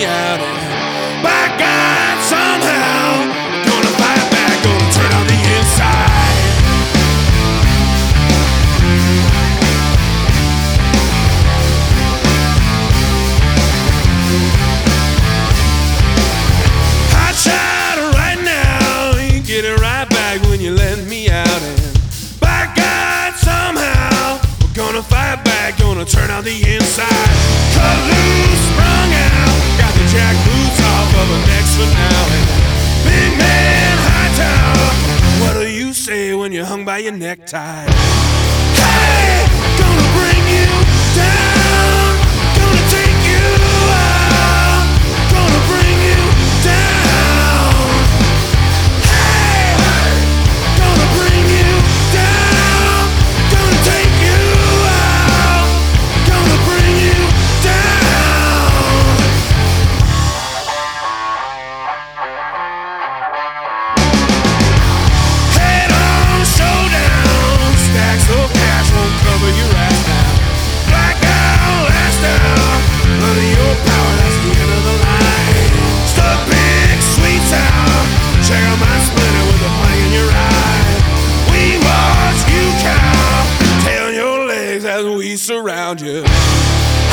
me out. And by God, somehow, gonna fight back, gonna turn on the inside. I try to right now, you get it right back when you let me out. And by God, somehow, we're gonna fight back, gonna turn on the inside. Cut loose, sprung out, got the jack boots off of her necks for now. And big man, high tower, what do you say when you're hung by your necktie? Hey, gonna bring you down, gonna take you out, gonna bring you down. Hey, gonna bring you down, gonna take you out, gonna bring you down. Head on, showdown, stacks of cash won't cover your ass now. Blackout, last out, under your power, that's the end of the line. Stuck big, sweet sound, check out my splinter with a plank in your eye. We watch you cow, tail your legs as we surround you.